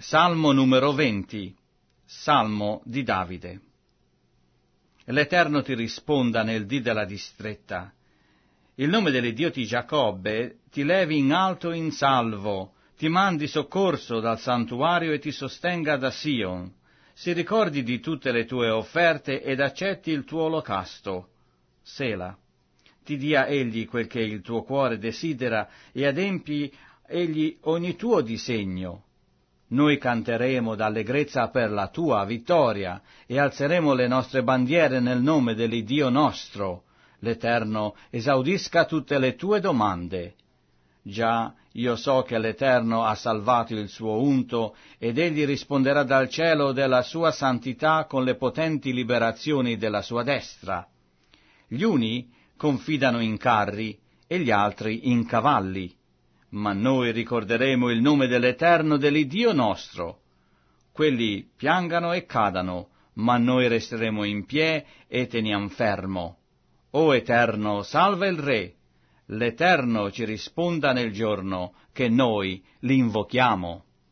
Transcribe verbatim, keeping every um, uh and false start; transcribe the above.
Salmo numero venti. Salmo di Davide. L'Eterno ti risponda nel dì della distretta. Il nome dell'Iddio di Giacobbe ti levi in alto in salvo, ti mandi soccorso dal santuario e ti sostenga da Sion. Si ricordi di tutte le tue offerte ed accetti il tuo olocausto. Sela. Ti dia egli quel che il tuo cuore desidera e adempi egli ogni tuo disegno. Noi canteremo d'allegrezza per la tua vittoria e alzeremo le nostre bandiere nel nome dell'Iddio nostro. L'Eterno esaudisca tutte le tue domande. Già, io so che l'Eterno ha salvato il suo unto, ed egli risponderà dal cielo della sua santità con le potenti liberazioni della sua destra. Gli uni confidano in carri e gli altri in cavalli, ma noi ricorderemo il nome dell'Eterno dell'Iddio nostro. Quelli piangano e cadano, ma noi resteremo in piedi e teniam fermo. O Eterno, salva il Re! L'Eterno ci risponda nel giorno che noi l'invochiamo.